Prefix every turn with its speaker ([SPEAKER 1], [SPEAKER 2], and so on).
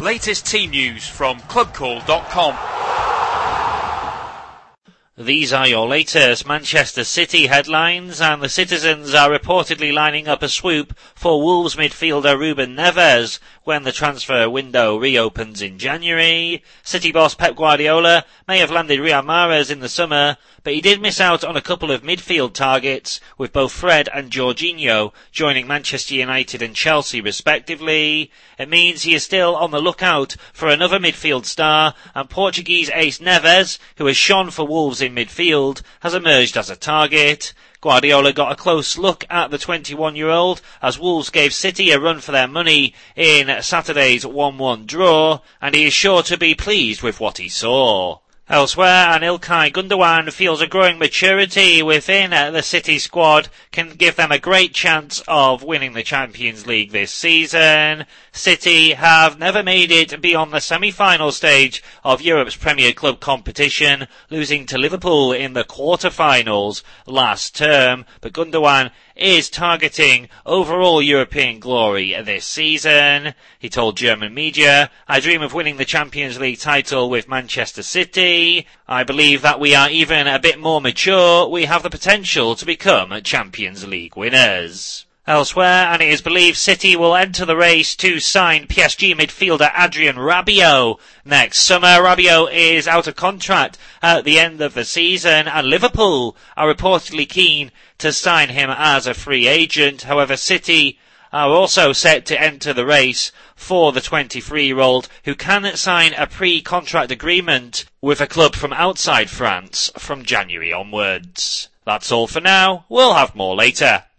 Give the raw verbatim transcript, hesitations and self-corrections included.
[SPEAKER 1] Latest team news from club call dot com.
[SPEAKER 2] These are your latest Manchester City headlines, and the citizens are reportedly lining up a swoop for Wolves midfielder Ruben Neves when the transfer window reopens in January. City boss Pep Guardiola may have landed Riyad Mahrez in the summer, but he did miss out on a couple of midfield targets, with both Fred and Jorginho joining Manchester United and Chelsea respectively. It means he is still on the lookout for another midfield star, and Portuguese ace Neves, who has shone for Wolves in midfield, has emerged as a target. Guardiola got a close look at the twenty-one-year-old as Wolves gave City a run for their money in Saturday's one one draw, and he is sure to be pleased with what he saw. Elsewhere, and Ilkay Gundogan feels a growing maturity within the City squad can give them a great chance of winning the Champions League this season. City have never made it beyond the semi-final stage of Europe's Premier Club competition, losing to Liverpool in the quarter-finals last term, but Gundogan is targeting overall European glory this season. He told German media, "I dream of winning the Champions League title with Manchester City. I believe that we are even a bit more mature. We have the potential to become Champions League winners." Elsewhere, and it is believed City will enter the race to sign P S G midfielder Adrien Rabiot next summer. Rabiot is out of contract at the end of the season, and Liverpool are reportedly keen to sign him as a free agent. However, City are also set to enter the race for the twenty-three-year-old, who can sign a pre-contract agreement with a club from outside France from January onwards. That's all for now. We'll have more later.